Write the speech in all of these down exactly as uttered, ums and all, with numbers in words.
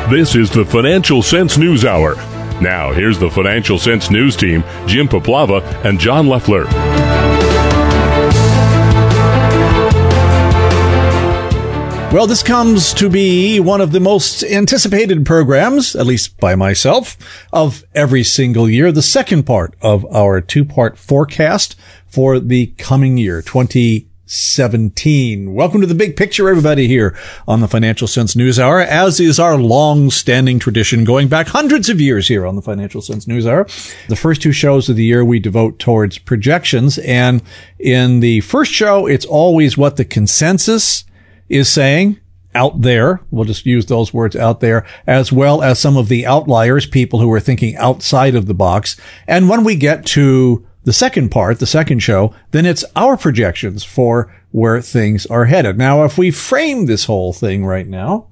This is the Financial Sense News Hour. Now, here's the Financial Sense News team, Jim Poplava and John Leffler. Well, this comes to be one of the most anticipated programs, at least by myself, of every single year. The second part of our two-part forecast for the coming year, twenty seventeen. Welcome to the big picture, everybody, here on the Financial Sense News Hour, as is our long-standing tradition going back hundreds of years here on the Financial Sense News Hour. The first two shows of the year we devote towards projections, and in the first show, it's always what the consensus is saying out there. We'll just use those words, out there, as well as some of the outliers, people who are thinking outside of the box. And when we get to the second part, the second show, then it's our projections for where things are headed. Now, if we frame this whole thing right now,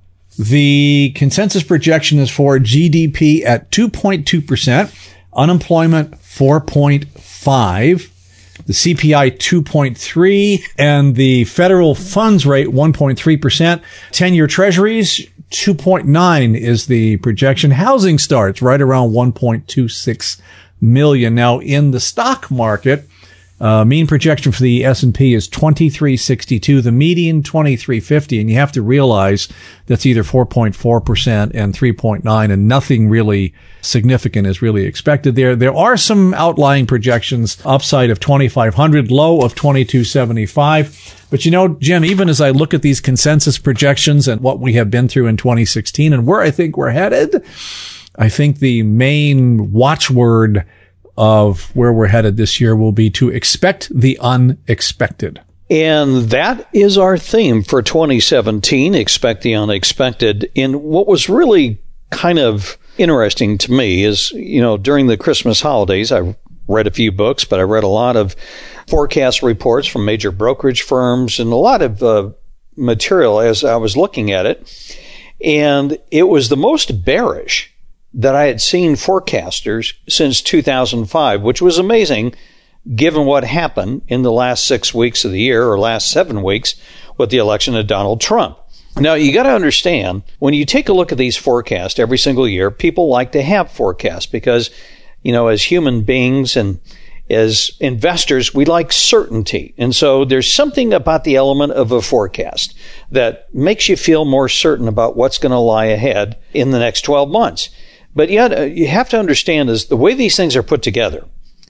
the consensus projection is for G D P at two point two percent, unemployment four point five, the C P I two point three, and the federal funds rate one point three percent. ten-year treasuries two point nine is the projection. Housing starts right around one point two six million. Now, in the stock market, uh, mean projection for the S and P is twenty-three sixty-two, the median twenty-three fifty, and you have to realize that's either four point four percent and three point nine, and nothing really significant is really expected there. There are some outlying projections, upside of twenty-five hundred, low of twenty-two seventy-five. But you know, Jim, even as I look at these consensus projections and what we have been through in twenty sixteen and where I think we're headed, I think the main watchword of where we're headed this year will be to expect the unexpected. And that is our theme for twenty seventeen, expect the unexpected. And what was really kind of interesting to me is, you know, during the Christmas holidays, I read a few books, but I read a lot of forecast reports from major brokerage firms and a lot of uh, material as I was looking at it. And it was the most bearish that I had seen forecasters since two thousand five, which was amazing given what happened in the last six weeks of the year or last seven weeks with the election of Donald Trump. Now, you got to understand, when you take a look at these forecasts every single year, people like to have forecasts because, you know, as human beings and as investors, we like certainty. And so there's something about the element of a forecast that makes you feel more certain about what's going to lie ahead in the next twelve months. But yet, you have to understand is the way these things are put together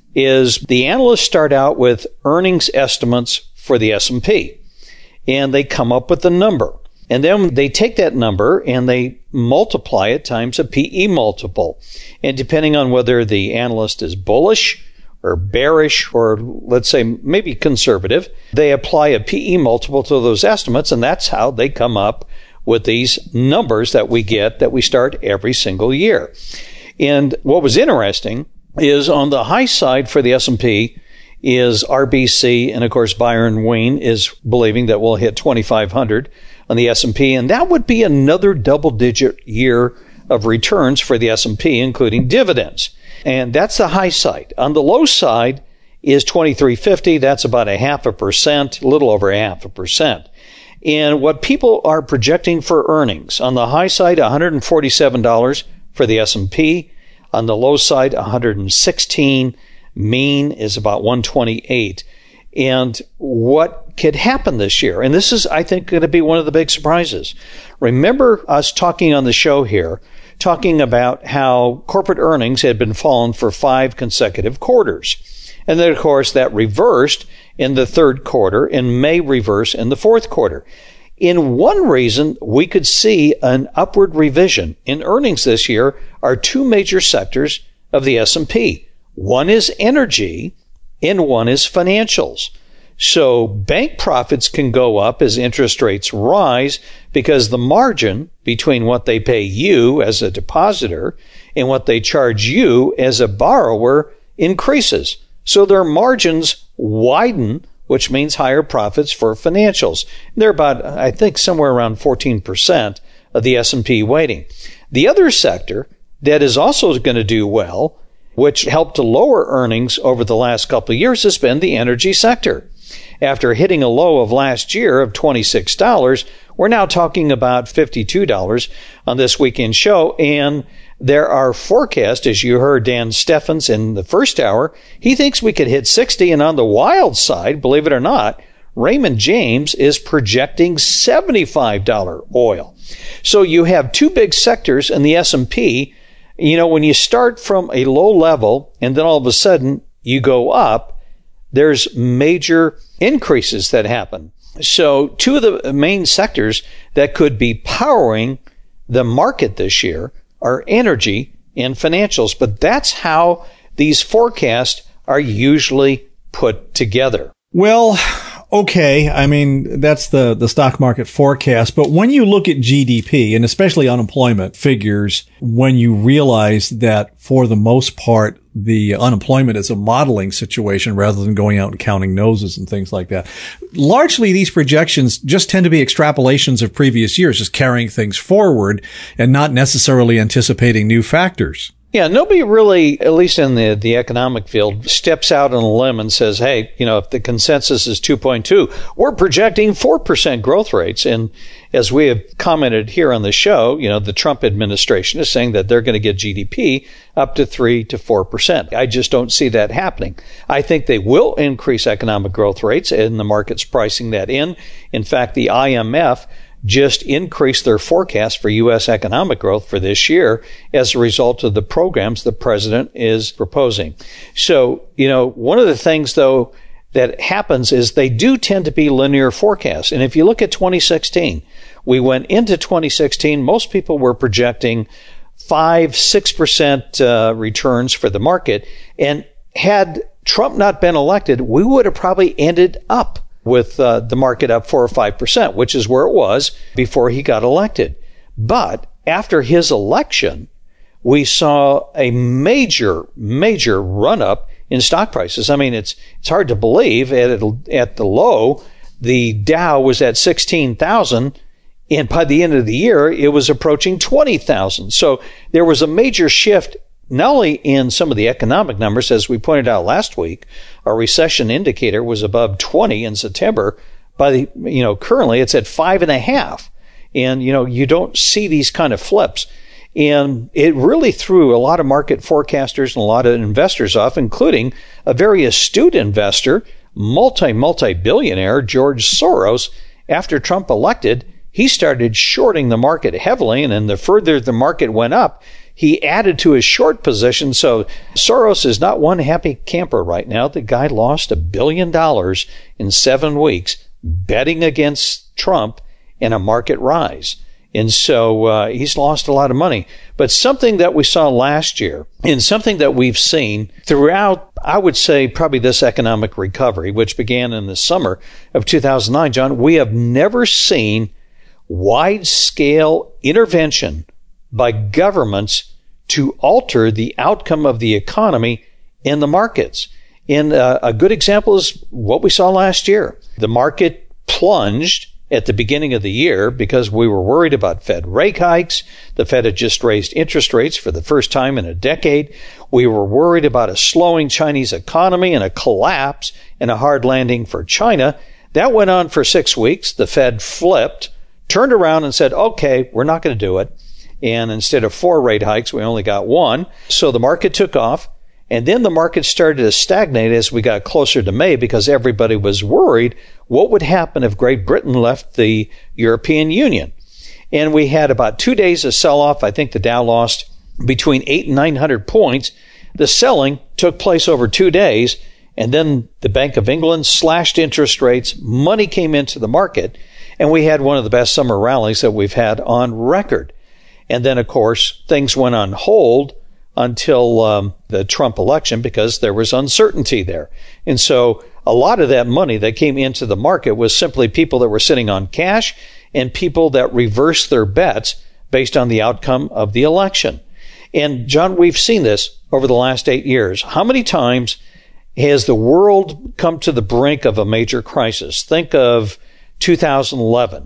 is the analysts start out with earnings estimates for the S and P, and they come up with a number. And then they take that number and they multiply it times a P E multiple. And depending on whether the analyst is bullish or bearish or, let's say, maybe conservative, they apply a P E multiple to those estimates, and that's how they come up with these numbers that we get that we start every single year. And what was interesting is on the high side for the S and P is R B C, and of course Byron Wayne is believing that we'll hit twenty-five hundred on the S and P, and that would be another double-digit year of returns for the S and P, including dividends. And that's the high side. On the low side is twenty-three fifty. That's about a half a percent, a little over a half a percent. And what people are projecting for earnings, on the high side, one hundred forty-seven dollars for the S and P. On the low side, one hundred sixteen. Mean is about one hundred twenty-eight. And what could happen this year? And this is, I think, going to be one of the big surprises. Remember us talking on the show here, talking about how corporate earnings had been falling for five consecutive quarters. And then, of course, that reversed in the third quarter and may reverse in the fourth quarter. In one reason we could see an upward revision in earnings this year are two major sectors of the S and P. One is energy and one is financials. So bank profits can go up as interest rates rise because the margin between what they pay you as a depositor and what they charge you as a borrower increases. So their margins widen, which means higher profits for financials. They're about, I think, somewhere around fourteen percent of the S and P weighting. The other sector that is also going to do well, which helped to lower earnings over the last couple of years, has been the energy sector. After hitting a low of last year of twenty-six dollars, we're now talking about fifty-two dollars on this weekend show. And there are forecasts, as you heard Dan Steffens in the first hour, he thinks we could hit sixty. And on the wild side, believe it or not, Raymond James is projecting seventy-five dollars oil. So you have two big sectors in the S and P. You know, when you start from a low level and then all of a sudden you go up, there's major increases that happen. So two of the main sectors that could be powering the market this year are energy and financials. But that's how these forecasts are usually put together. Well, okay. I mean, that's the, the stock market forecast. But when you look at G D P and especially unemployment figures, when you realize that for the most part, the unemployment is a modeling situation rather than going out and counting noses and things like that. Largely, these projections just tend to be extrapolations of previous years, just carrying things forward and not necessarily anticipating new factors. Yeah, nobody really, at least in the, the economic field, steps out on a limb and says, hey, you know, if the consensus is two point two, we're projecting four percent growth rates. And as we have commented here on the show, you know, the Trump administration is saying that they're going to get G D P up to three to four percent. I just don't see that happening. I think they will increase economic growth rates, and the market's pricing that in. In fact, the I M F just increased their forecast for U S economic growth for this year as a result of the programs the president is proposing. So, you know, one of the things, though, that happens is they do tend to be linear forecasts. And if you look at twenty sixteen, we went into twenty sixteen, most people were projecting five, six percent uh, returns for the market. And had Trump not been elected, we would have probably ended up with uh, the market up four or five percent, which is where it was before he got elected. But after his election, we saw a major, major run-up in stock prices. I mean, it's it's hard to believe. At, at the low, the Dow was at sixteen thousand, and by the end of the year, it was approaching twenty thousand. So there was a major shift, not only in some of the economic numbers, as we pointed out last week. Our recession indicator was above twenty in September. By the, you know, currently it's at five and a half. And, you know, you don't see these kind of flips. And it really threw a lot of market forecasters and a lot of investors off, including a very astute investor, multi, multi-billionaire, George Soros. After Trump elected, he started shorting the market heavily. And then the further the market went up, he added to his short position. So Soros is not one happy camper right now. The guy lost a billion dollars in seven weeks betting against Trump in a market rise. And so uh, he's lost a lot of money. But something that we saw last year and something that we've seen throughout, I would say, probably this economic recovery, which began in the summer of two thousand nine, John, we have never seen wide-scale intervention by governments to alter the outcome of the economy in the markets. And uh, a good example is what we saw last year. The market plunged at the beginning of the year because we were worried about Fed rate hikes. The Fed had just raised interest rates for the first time in a decade. We were worried about a slowing Chinese economy and a collapse and a hard landing for China. That went on for six weeks. The Fed flipped, turned around and said, okay, we're not going to do it. And instead of four rate hikes, we only got one. So the market took off. And then the market started to stagnate as we got closer to May because everybody was worried what would happen if Great Britain left the European Union. And we had about two days of sell-off. I think the Dow lost between eight and nine hundred points. The selling took place over two days. And then the Bank of England slashed interest rates. Money came into the market. And we had one of the best summer rallies that we've had on record. And then, of course, things went on hold until um, the Trump election because there was uncertainty there. And so a lot of that money that came into the market was simply people that were sitting on cash and people that reversed their bets based on the outcome of the election. And, John, we've seen this over the last eight years. How many times has the world come to the brink of a major crisis? Think of two thousand eleven.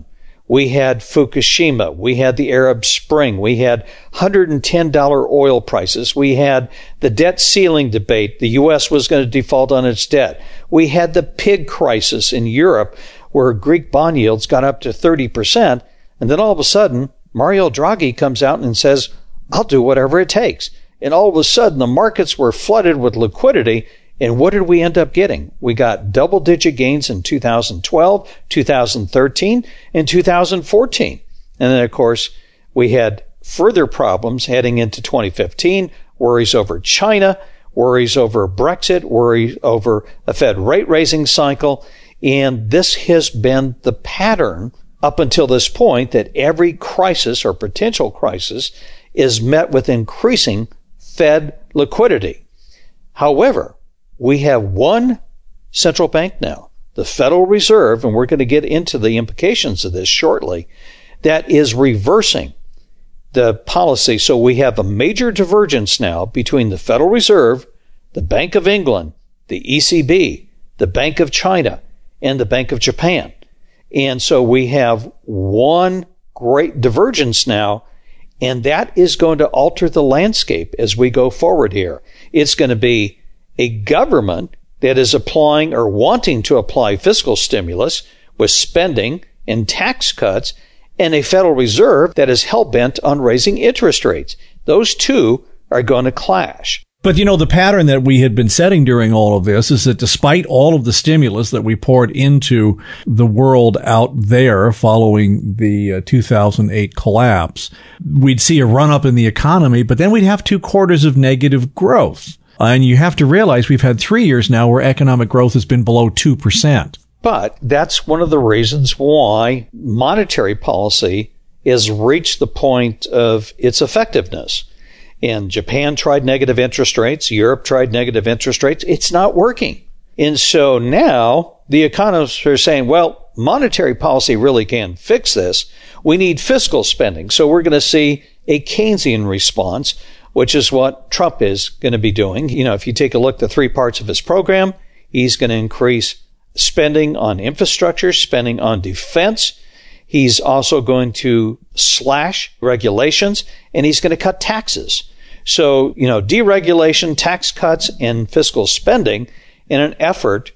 We had Fukushima. We had the Arab Spring. We had one hundred ten dollars oil prices. We had the debt ceiling debate. The U S was going to default on its debt. We had the pig crisis in Europe where Greek bond yields got up to thirty percent. And then all of a sudden, Mario Draghi comes out and says, I'll do whatever it takes. And all of a sudden, the markets were flooded with liquidity. And what did we end up getting? We got double-digit gains in two thousand twelve, two thousand thirteen, and two thousand fourteen. And then, of course, we had further problems heading into twenty fifteen, worries over China, worries over Brexit, worries over a Fed rate-raising cycle. And this has been the pattern up until this point, that every crisis or potential crisis is met with increasing Fed liquidity. However, we have one central bank now, the Federal Reserve, and we're going to get into the implications of this shortly, that is reversing the policy. So we have a major divergence now between the Federal Reserve, the Bank of England, the E C B, the Bank of China, and the Bank of Japan. And so we have one great divergence now, and that is going to alter the landscape as we go forward here. It's going to be a government that is applying or wanting to apply fiscal stimulus with spending and tax cuts, and a Federal Reserve that is hell-bent on raising interest rates. Those two are going to clash. But, you know, the pattern that we had been setting during all of this is that despite all of the stimulus that we poured into the world out there following the uh, two thousand eight collapse, we'd see a run-up in the economy, but then we'd have two quarters of negative growth. And you have to realize we've had three years now where economic growth has been below two percent. But that's one of the reasons why monetary policy has reached the point of its effectiveness. And Japan tried negative interest rates. Europe tried negative interest rates. It's not working. And so now the economists are saying, well, monetary policy really can't fix this. We need fiscal spending. So we're going to see a Keynesian response, which is what Trump is going to be doing. You know, if you take a look at the three parts of his program, he's going to increase spending on infrastructure, spending on defense. He's also going to slash regulations, and he's going to cut taxes. So, you know, deregulation, tax cuts, and fiscal spending in an effort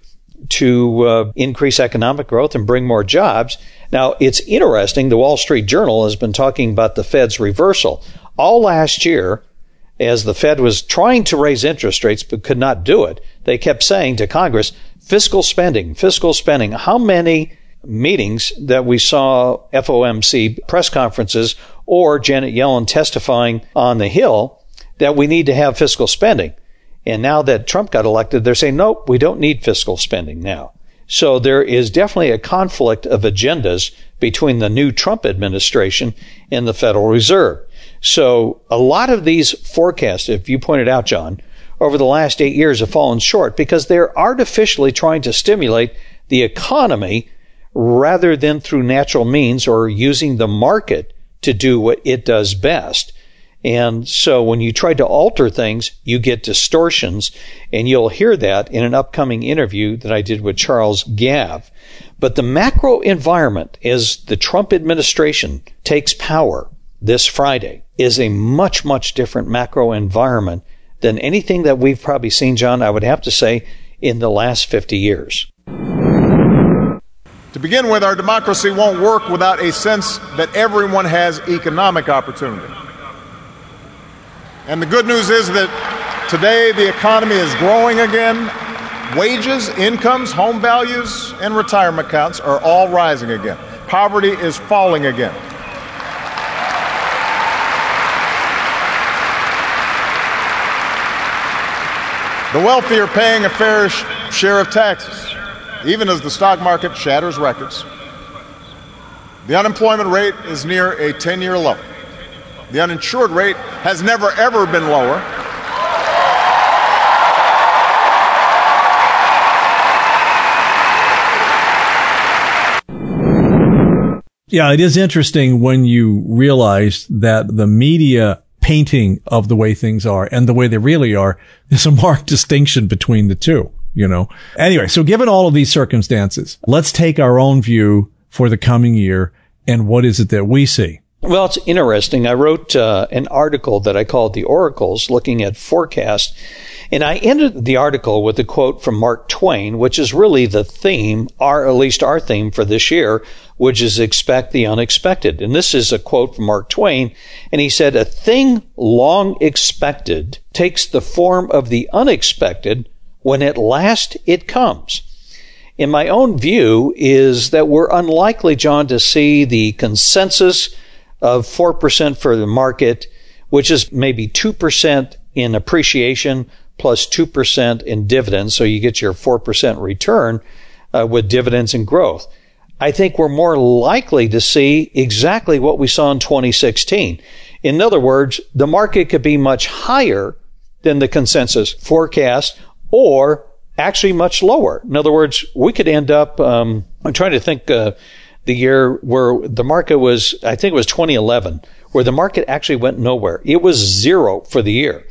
to uh, increase economic growth and bring more jobs. Now, it's interesting. The Wall Street Journal has been talking about the Fed's reversal. All last year, as the Fed was trying to raise interest rates but could not do it, they kept saying to Congress, fiscal spending, fiscal spending. How many meetings that we saw F O M C press conferences or Janet Yellen testifying on the Hill that we need to have fiscal spending? And now that Trump got elected, they're saying, nope, we don't need fiscal spending now. So there is definitely a conflict of agendas between the new Trump administration and the Federal Reserve. So a lot of these forecasts, if you pointed out, John, over the last eight years have fallen short because they're artificially trying to stimulate the economy rather than through natural means or using the market to do what it does best. And so when you try to alter things, you get distortions, and you'll hear that in an upcoming interview that I did with Charles Gav. But the macro environment, as the Trump administration takes power this Friday, is a much, much different macro environment than anything that we've probably seen, John, I would have to say, in the last fifty years. To begin with, our democracy won't work without a sense that everyone has economic opportunity. And the good news is that today the economy is growing again. Wages, incomes, home values, and retirement accounts are all rising again. Poverty is falling again. The wealthy are paying a fair sh- share of taxes, even as the stock market shatters records. The unemployment rate is near a ten-year low. The uninsured rate has never, ever been lower. Yeah, it is interesting when you realize that the media painting of the way things are and the way they really are, there's a marked distinction between the two, you know. Anyway, so given all of these circumstances, let's take our own view for the coming year And what is it that we see? Well, it's interesting. I wrote uh, an article that I called The Oracles, looking at forecast. And I ended the article with a quote from Mark Twain, which is really the theme, or at least our theme for this year, which is expect the unexpected. And this is a quote from Mark Twain. And he said, "A thing long expected takes the form of the unexpected when at last it comes." In my own view is that we're unlikely, John, to see the consensus of four percent for the market, which is maybe two percent in appreciation plus two percent in dividends. So you get your four percent return uh, with dividends and growth. I think we're more likely to see exactly what we saw in twenty sixteen. In other words, the market could be much higher than the consensus forecast or actually much lower. In other words, we could end up, um, I'm trying to think, uh, the year where the market was, I think it was twenty eleven, where the market actually went nowhere. It was zero for the year.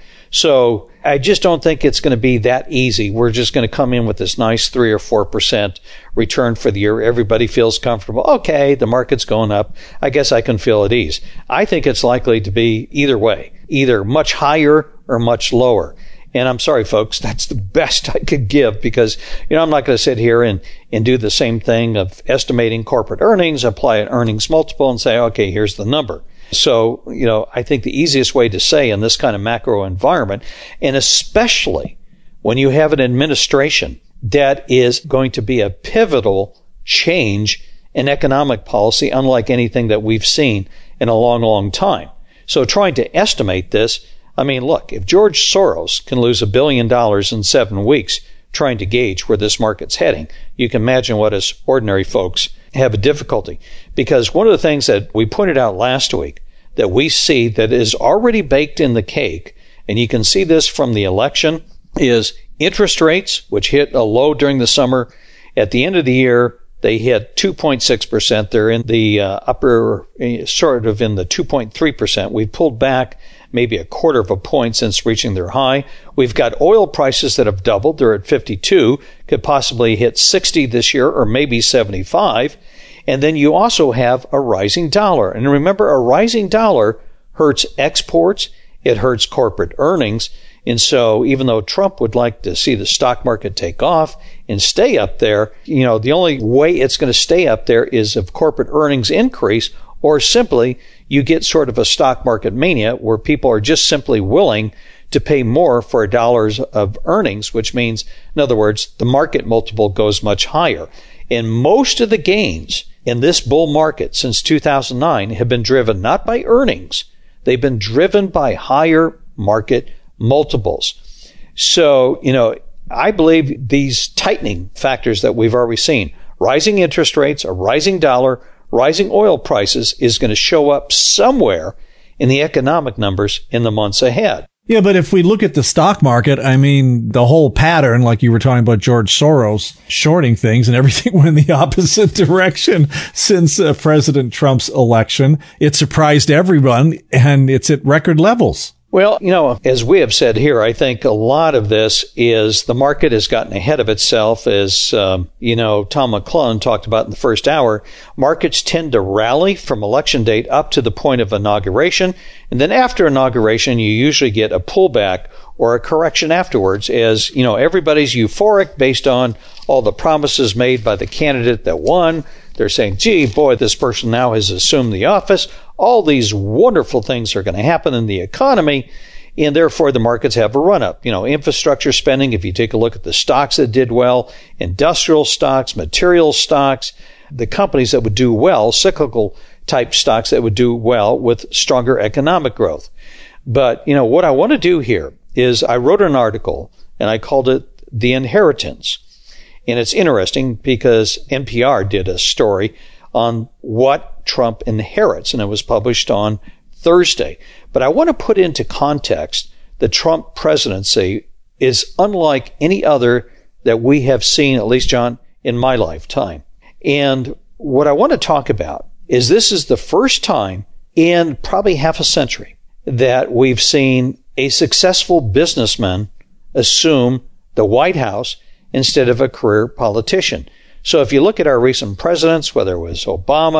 So I just don't think it's going to be that easy. We're just going to come in with this nice three or four percent return for the year. Everybody feels comfortable. Okay, the market's going up. I guess I can feel at ease. I think it's likely to be either way, either much higher or much lower. And I'm sorry, folks, that's the best I could give because, you know, I'm not going to sit here and, and do the same thing of estimating corporate earnings, apply an earnings multiple and say, okay, here's the number. So, you know, I think the easiest way to say in this kind of macro environment, and especially when you have an administration that is going to be a pivotal change in economic policy, unlike anything that we've seen in a long, long time. So trying to estimate this, I mean, look, if George Soros can lose a billion dollars in seven weeks trying to gauge where this market's heading, you can imagine what us ordinary folks have a difficulty. Because one of the things that we pointed out last week that we see that is already baked in the cake, and you can see this from the election, is interest rates, which hit a low during the summer. At the end of the year, they hit two point six percent. They're in the uh, upper, sort of in the two point three percent. We've pulled back maybe a quarter of a point since reaching their high. We've got oil prices that have doubled. They're at fifty-two, could possibly hit sixty this year or maybe seventy-five. And then you also have a rising dollar. And remember, a rising dollar hurts exports. It hurts corporate earnings. And so even though Trump would like to see the stock market take off and stay up there, you know, the only way it's going to stay up there is if corporate earnings increase, or simply you get sort of a stock market mania where people are just simply willing to pay more for dollars of earnings, which means, in other words, the market multiple goes much higher. And most of the gains in this bull market since two thousand nine have been driven not by earnings. They've been driven by higher market multiples. So, you know, I believe these tightening factors that we've already seen, rising interest rates, a rising dollar, rising oil prices, is going to show up somewhere in the economic numbers in the months ahead. Yeah, but if we look at the stock market, I mean, the whole pattern, like you were talking about George Soros shorting things and everything went in the opposite direction since uh, President Trump's election. It surprised everyone and it's at record levels. Well, you know, as we have said here, I think a lot of this is the market has gotten ahead of itself. As, um, you know, Tom McClellan talked about in the first hour, markets tend to rally from election date up to the point of inauguration. And then after inauguration, you usually get a pullback or a correction afterwards as, you know, everybody's euphoric based on all the promises made by the candidate that won. They're saying, gee, boy, this person now has assumed the office. All these wonderful things are going to happen in the economy, and therefore the markets have a run-up. You know, infrastructure spending, if you take a look at the stocks that did well, industrial stocks, material stocks, the companies that would do well, cyclical type stocks that would do well with stronger economic growth. But, you know, what I want to do here is I wrote an article, and I called it The Inheritance. And it's interesting because N P R did a story on what Trump inherits, and it was published on Thursday. But I want to put into context the Trump presidency is unlike any other that we have seen, at least, John, in my lifetime. And what I want to talk about is this is the first time in probably half a century that we've seen a successful businessman assume the White House instead of a career politician. So if you look at our recent presidents, whether it was Obama,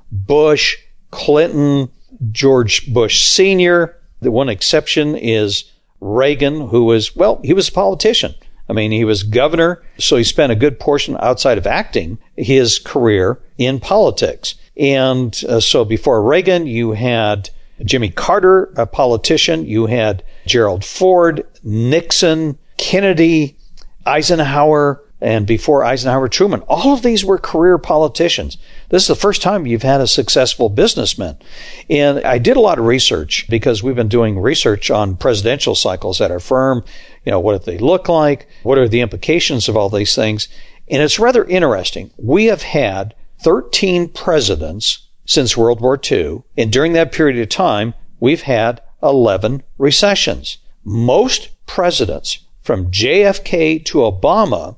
Bush, Clinton, George Bush Senior. The one exception is Reagan, who was, well, he was a politician. I mean, he was governor, so he spent a good portion outside of acting his career in politics. And uh, so before Reagan, you had Jimmy Carter, a politician. You had Gerald Ford, Nixon, Kennedy, Eisenhower, and before Eisenhower, Truman. All of these were career politicians. This is the first time you've had a successful businessman. And I did a lot of research because we've been doing research on presidential cycles at our firm. You know, what do they look like? What are the implications of all these things? And it's rather interesting. We have had thirteen presidents since World War Two. And during that period of time, we've had eleven recessions. Most presidents from J F K to Obama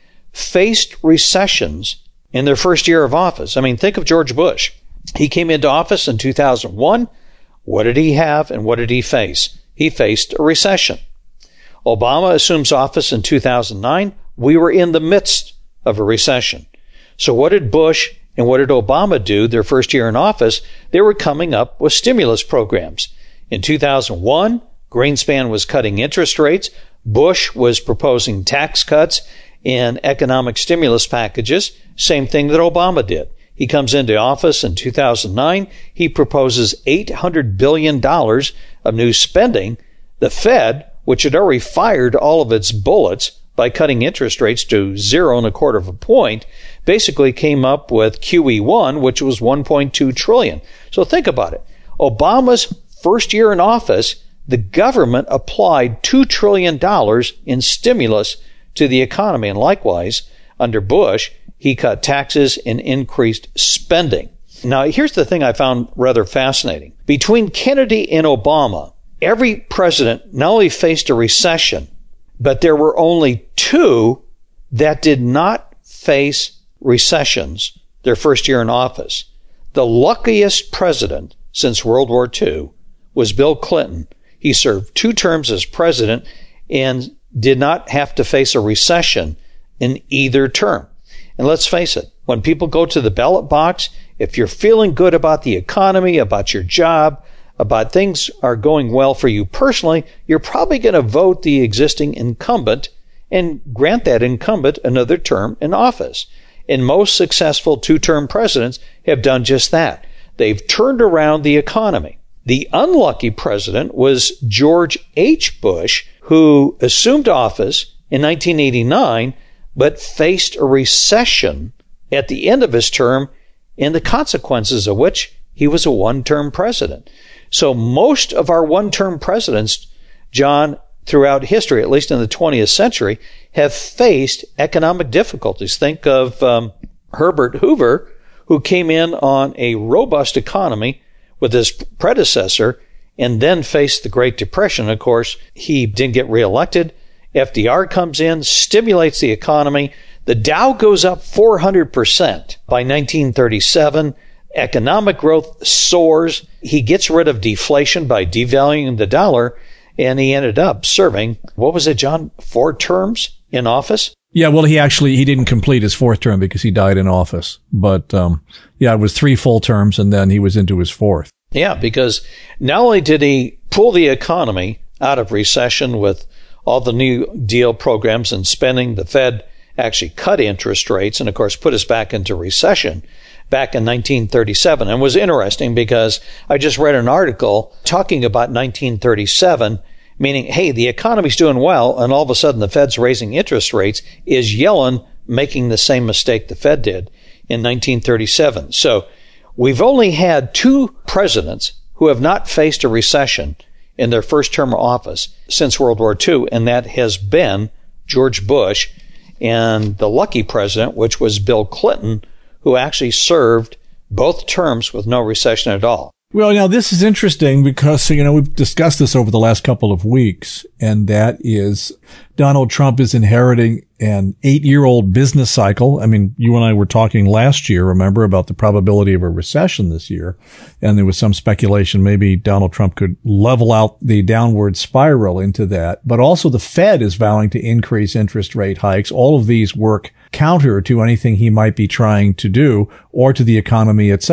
faced recessions in their first year of office. I mean, think of George Bush. He came into office in two thousand one. What did he have and what did he face? He faced a recession. Obama assumes office in two thousand nine. We were in the midst of a recession. So what did Bush and what did Obama do their first year in office? They were coming up with stimulus programs. In two thousand one, Greenspan was cutting interest rates. Bush was proposing tax cuts and economic stimulus packages. Same thing that Obama did. He comes into office in two thousand nine. He proposes eight hundred billion dollars of new spending. The Fed, which had already fired all of its bullets by cutting interest rates to zero and a quarter of a point, basically came up with Q E one, which was one point two trillion. So think about it. Obama's first year in office, the government applied two trillion dollars in stimulus to the economy. And likewise, under Bush, he cut taxes and increased spending. Now, here's the thing I found rather fascinating. Between Kennedy and Obama, every president not only faced a recession, but there were only two that did not face recessions their first year in office. The luckiest president since World War Two was Bill Clinton. He served two terms as president and did not have to face a recession in either term. And let's face it, when people go to the ballot box, if you're feeling good about the economy, about your job, about things are going well for you personally, you're probably going to vote the existing incumbent and grant that incumbent another term in office. And most successful two-term presidents have done just that. They've turned around the economy. The unlucky president was George H. Bush, who assumed office in nineteen eighty-nine, but faced a recession at the end of his term, and the consequences of which he was a one-term president. So most of our one-term presidents, John, throughout history, at least in the twentieth century, have faced economic difficulties. Think of um, Herbert Hoover, who came in on a robust economy with his predecessor and then faced the Great Depression. Of course, he didn't get reelected. F D R comes in, stimulates the economy. The Dow goes up four hundred percent by nineteen thirty-seven. Economic growth soars. He gets rid of deflation by devaluing the dollar, and he ended up serving, what was it, John, four terms in office? Yeah, well, he actually, he didn't complete his fourth term because he died in office. But, um, yeah, it was three full terms, and then he was into his fourth. Yeah, because not only did he pull the economy out of recession with all the New Deal programs and spending, the Fed actually cut interest rates and, of course, put us back into recession back in nineteen thirty-seven. And it was interesting because I just read an article talking about nineteen thirty-seven, meaning, hey, the economy's doing well, and all of a sudden the Fed's raising interest rates. Is Yellen making the same mistake the Fed did in nineteen thirty-seven? So we've only had two presidents who have not faced a recession in their first term of office since World War Two, and that has been George Bush and the lucky president, which was Bill Clinton, who actually served both terms with no recession at all. Well, now this is interesting because, you know, we've discussed this over the last couple of weeks, and that is Donald Trump is inheriting an eight-year-old business cycle. I mean, you and I were talking last year, remember, about the probability of a recession this year, and there was some speculation maybe Donald Trump could level out the downward spiral into that. But also the Fed is vowing to increase interest rate hikes. All of these work counter to anything he might be trying to do or to the economy itself.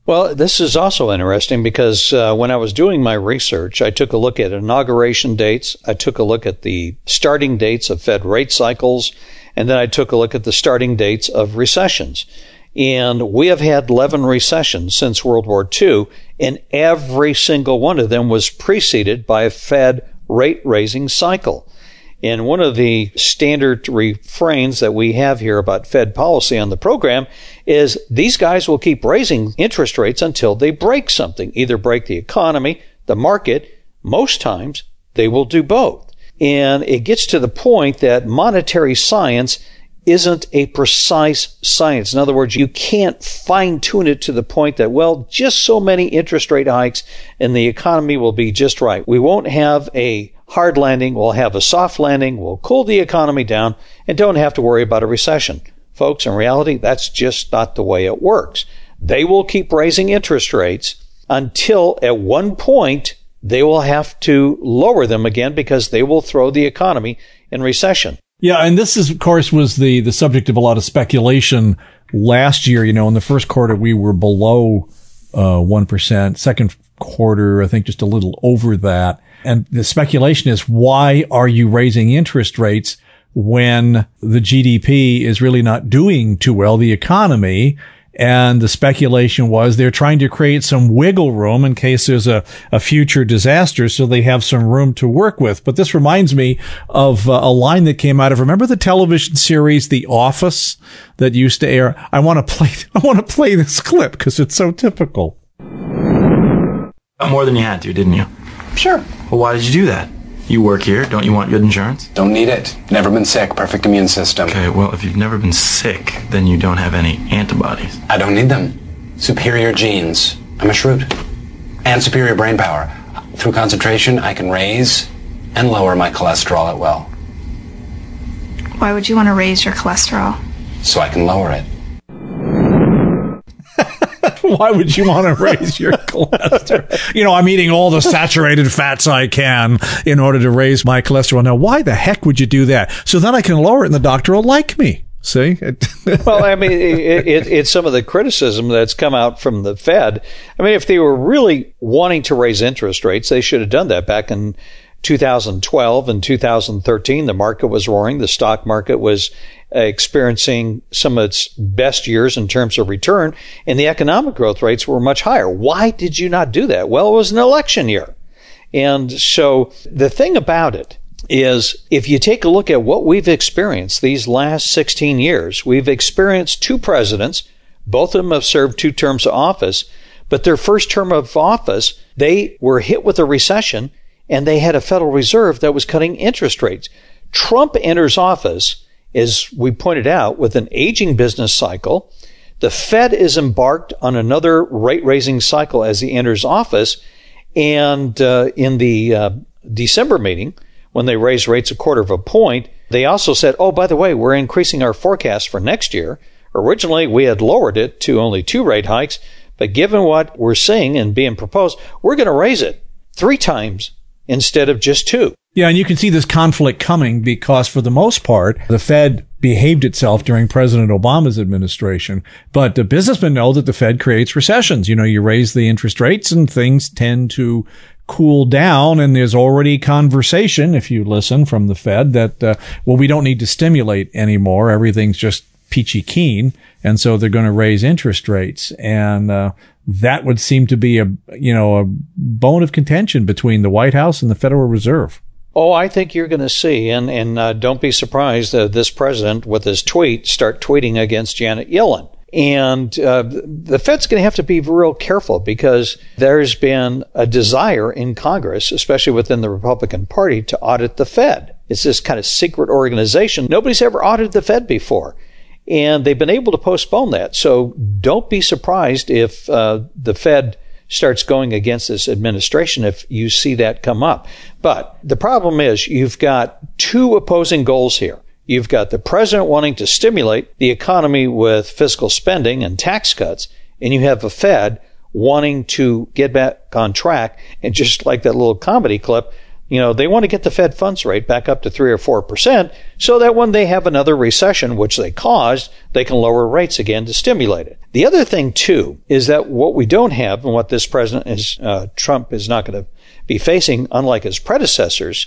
Well, this is also interesting because uh, when I was doing my research, I took a look at inauguration dates. I took a look at the starting dates of Fed rate cycles, and then I took a look at the starting dates of recessions. And we have had eleven recessions since World War Two, and every single one of them was preceded by a Fed rate-raising cycle. And one of the standard refrains that we have here about Fed policy on the program is these guys will keep raising interest rates until they break something, either break the economy, the market. Most times they will do both. And it gets to the point that monetary science isn't a precise science. In other words, you can't fine-tune it to the point that, well, just so many interest rate hikes and the economy will be just right. We won't have a hard landing, we'll have a soft landing, we'll cool the economy down, and don't have to worry about a recession. Folks, in reality, that's just not the way it works. They will keep raising interest rates until at one point they will have to lower them again because they will throw the economy in recession. Yeah, and this is, of course, was the, the subject of a lot of speculation last year. You know, in the first quarter, we were below uh, one percent. Second quarter, I think just a little over that. And the speculation is, why are you raising interest rates when the G D P is really not doing too well, the economy? And the speculation was they're trying to create some wiggle room in case there's a, a future disaster, so they have some room to work with. But this reminds me of uh, a line that came out of, remember the television series The Office that used to air? I want to play, I want to play this clip because it's so typical. More than you had to, didn't you? Sure. Well, why did you do that? You work here. Don't you want good insurance? Don't need it. Never been sick. Perfect immune system. Okay, well, if you've never been sick, then you don't have any antibodies. I don't need them. Superior genes. I'm a shrew. And superior brain power. Through concentration, I can raise and lower my cholesterol at will. Why would you want to raise your cholesterol? So I can lower it. Why would you want to raise your cholesterol? You know, I'm eating all the saturated fats I can in order to raise my cholesterol. Now, why the heck would you do that? So then I can lower it and the doctor will like me. See? Well, I mean, it, it, it's some of the criticism that's come out from the Fed. I mean, if they were really wanting to raise interest rates, they should have done that back in two thousand twelve and two thousand thirteen. The market was roaring. The stock market was uh, experiencing some of its best years in terms of return, and the economic growth rates were much higher. Why did you not do that? Well, it was an election year. And so the thing about it is, if you take a look at what we've experienced these last sixteen years, we've experienced two presidents. Both of them have served two terms of office, but their first term of office, they were hit with a recession, and they had a Federal Reserve that was cutting interest rates. Trump enters office, as we pointed out, with an aging business cycle. The Fed is embarked on another rate-raising cycle as he enters office. And uh, in the uh, December meeting, when they raised rates a quarter of a point, they also said, oh, by the way, we're increasing our forecast for next year. Originally, we had lowered it to only two rate hikes, but given what we're seeing and being proposed, we're going to raise it three times instead of just two. Yeah, and you can see this conflict coming because, for the most part, the Fed behaved itself during President Obama's administration. But the businessmen know that the Fed creates recessions. You know, you raise the interest rates and things tend to cool down, and there's already conversation, if you listen, from the Fed that, uh, well, we don't need to stimulate anymore. Everything's just peachy keen, and so they're going to raise interest rates. And uh that would seem to be a, you know, a bone of contention between the White House and the Federal Reserve. Oh, I think you're going to see, and, and uh, don't be surprised that this president, with his tweet, start tweeting against Janet Yellen. And uh, the Fed's going to have to be real careful because there's been a desire in Congress, especially within the Republican Party, to audit the Fed. It's this kind of secret organization. Nobody's ever audited the Fed before. And they've been able to postpone that. So don't be surprised if uh, the Fed starts going against this administration if you see that come up. But the problem is you've got two opposing goals here. You've got the president wanting to stimulate the economy with fiscal spending and tax cuts, and you have a Fed wanting to get back on track. And just like that little comedy clip, You know, they want to get the Fed funds rate back up to three or four percent so that when they have another recession, which they caused, they can lower rates again to stimulate it. The other thing, too, is that what we don't have and what this president is, uh, Trump is not going to be facing, unlike his predecessors,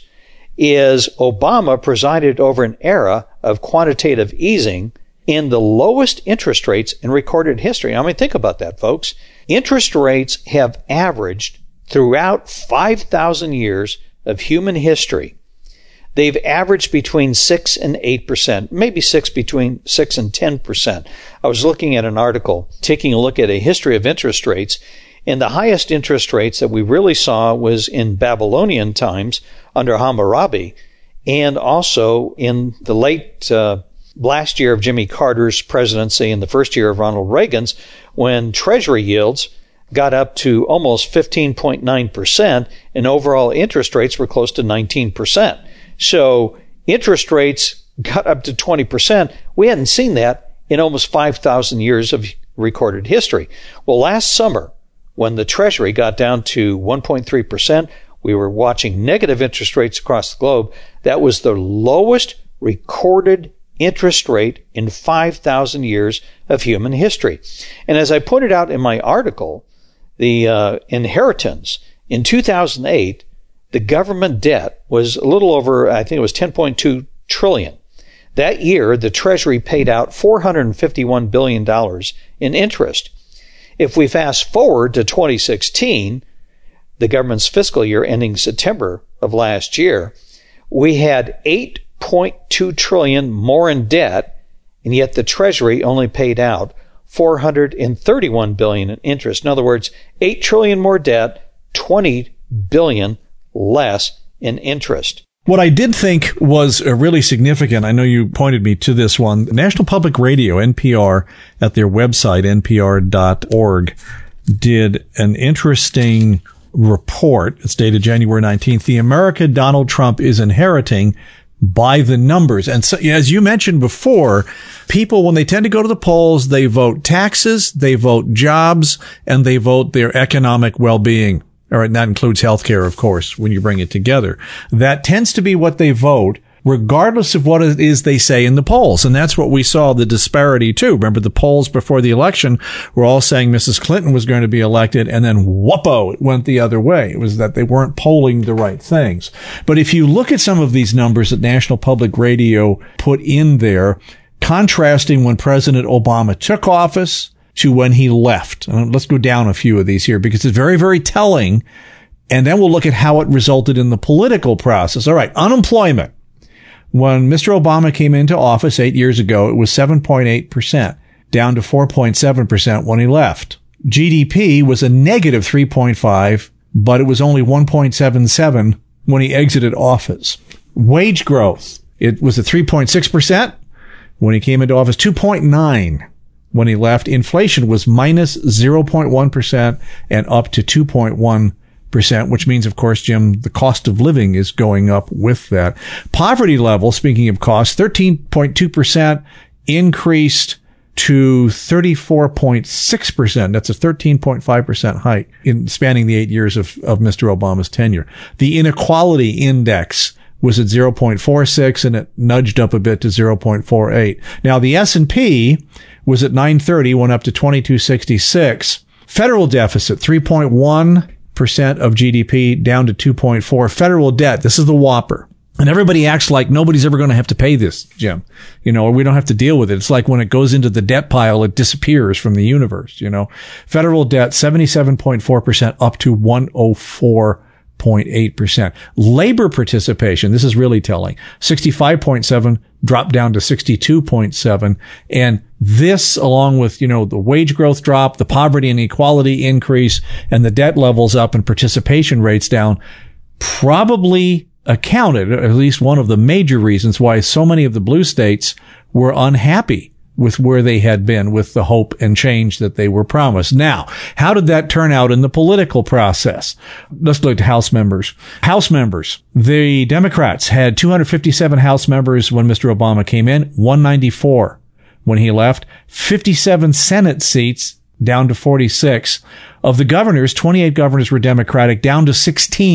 is Obama presided over an era of quantitative easing in the lowest interest rates in recorded history. I mean, think about that, folks. Interest rates have averaged throughout five thousand years of human history. They've averaged between six and eight percent, maybe six between six and ten percent. I was looking at an article, taking a look at a history of interest rates, and the highest interest rates that we really saw was in Babylonian times under Hammurabi, and also in the late uh, last year of Jimmy Carter's presidency and the first year of Ronald Reagan's, when Treasury yields got up to almost fifteen point nine percent, and overall interest rates were close to nineteen percent. So interest rates got up to twenty percent. We hadn't seen that in almost five thousand years of recorded history. Well, last summer, when the Treasury got down to one point three percent, we were watching negative interest rates across the globe. That was the lowest recorded interest rate in five thousand years of human history. And as I pointed out in my article, the uh, inheritance in two thousand eight, the government debt was a little over, I think it was ten point two trillion. That year, the Treasury paid out four hundred fifty-one billion dollars in interest. If we fast forward to twenty sixteen, the government's fiscal year ending September of last year, we had eight point two trillion more in debt, and yet the Treasury only paid out four hundred thirty-one billion in interest. In other words, eight trillion more debt, twenty billion less in interest. What I did think was uh, really significant, I know you pointed me to this one, National Public Radio, N P R, at their website, N P R dot org, did an interesting report. It's dated January nineteenth. The America Donald Trump is inheriting by the numbers. And so, as you mentioned before, people, when they tend to go to the polls, they vote taxes, they vote jobs, and they vote their economic well-being. All right, and that includes healthcare, of course, when you bring it together. That tends to be what they vote, regardless of what it is they say in the polls. And that's what we saw, the disparity, too. Remember, the polls before the election were all saying Missus Clinton was going to be elected, and then whooppo, it went the other way. It was that they weren't polling the right things. But if you look at some of these numbers that National Public Radio put in there, contrasting when President Obama took office to when he left. And let's go down a few of these here because it's very, very telling. And then we'll look at how it resulted in the political process. All right, unemployment. When Mister Obama came into office eight years ago, it was seven point eight percent, down to four point seven percent when he left. G D P was a negative three point five, but it was only one point seven seven when he exited office. Wage growth, it was at three point six percent when he came into office, two point nine when he left. Inflation was minus zero point one percent and up to two point one percent, which means, of course, Jim, the cost of living is going up with that. Poverty level, speaking of costs, thirteen point two percent increased to thirty-four point six percent. That's a thirteen point five percent hike in spanning the eight years of, of Mister Obama's tenure. The inequality index was at zero point four six and it nudged up a bit to zero point four eight. Now, the S and P was at nine thirty, went up to twenty-two sixty-six. Federal deficit, three point one percent of G D P, down to two point four. Federal debt, this is the whopper. And everybody acts like nobody's ever going to have to pay this, Jim. You know, or we don't have to deal with it. It's like when it goes into the debt pile, it disappears from the universe, you know. Federal debt, seventy-seven point four percent up to one hundred four point eight percent. Labor participation, this is really telling. sixty-five point seven dropped down to sixty-two point seven. And this, along with, you know, the wage growth drop, the poverty and equality increase, and the debt levels up and participation rates down, probably accounted, at least one of the major reasons why so many of the blue states were unhappy with where they had been, with the hope and change that they were promised. Now, how did that turn out in the political process? Let's look at House members. House members. The Democrats had two hundred fifty-seven House members when Mister Obama came in, one ninety-four when he left, fifty-seven Senate seats down to forty-six. Of the governors, twenty-eight governors were Democratic, down to sixteen.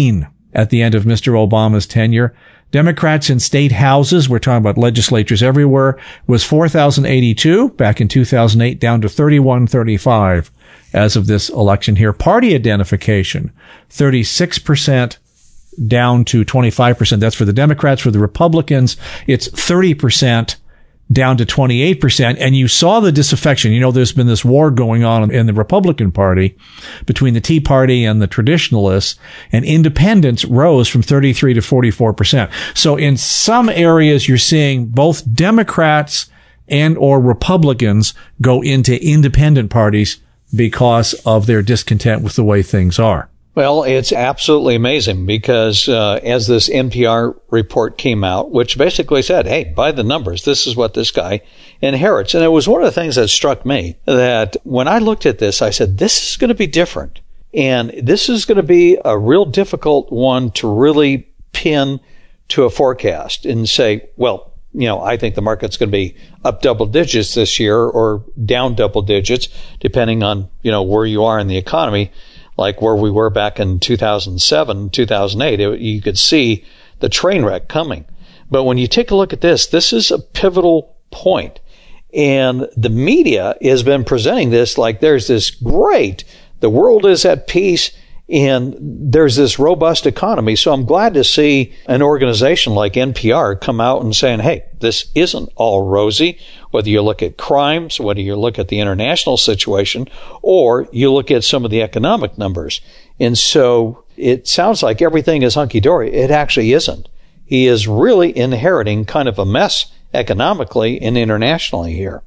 at the end of Mister Obama's tenure. Democrats in state houses, we're talking about legislatures everywhere, was four thousand eighty-two back in two thousand eight, down to thirty-one thirty-five as of this election here. Party identification, thirty-six percent down to twenty-five percent. That's for the Democrats. For the Republicans, it's thirty percent down to twenty-eight percent. And you saw the disaffection. You know, there's been this war going on in the Republican Party between the Tea Party and the traditionalists, and independents rose from thirty-three to forty-four percent. So in some areas, you're seeing both Democrats and or Republicans go into independent parties because of their discontent with the way things are. Well, it's absolutely amazing because uh, as this N P R report came out, which basically said, hey, by the numbers, this is what this guy inherits. And it was one of the things that struck me that when I looked at this, I said, this is going to be different. And this is going to be a real difficult one to really pin to a forecast and say, well, you know, I think the market's going to be up double digits this year or down double digits, depending on, you know, where you are in the economy. Like where we were back in two thousand seven, two thousand eight, it, you could see the train wreck coming. But when you take a look at this, this is a pivotal point. And the media has been presenting this like there's this great, the world is at peace and there's this robust economy. So I'm glad to see an organization like N P R come out and saying, hey, this isn't all rosy. Whether you look at crimes, whether you look at the international situation, or you look at some of the economic numbers. And so it sounds like everything is hunky-dory. It actually isn't. He is really inheriting kind of a mess economically and internationally here.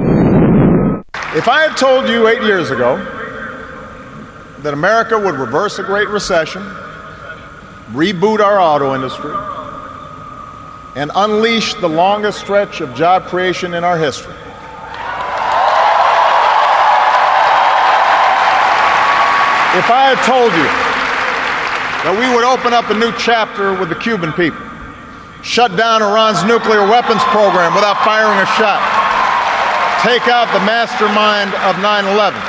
If I had told you eight years ago that America would reverse a Great Recession, reboot our auto industry, and unleash the longest stretch of job creation in our history, if I had told you that we would open up a new chapter with the Cuban people, shut down Iran's nuclear weapons program without firing a shot, take out the mastermind of nine eleven,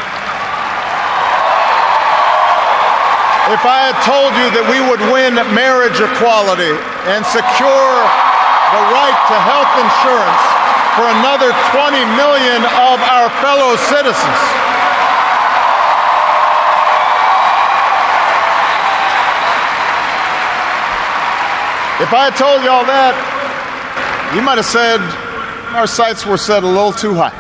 if I had told you that we would win marriage equality and secure the right to health insurance for another twenty million of our fellow citizens, if I had told you all that, you might have said our sights were set a little too high.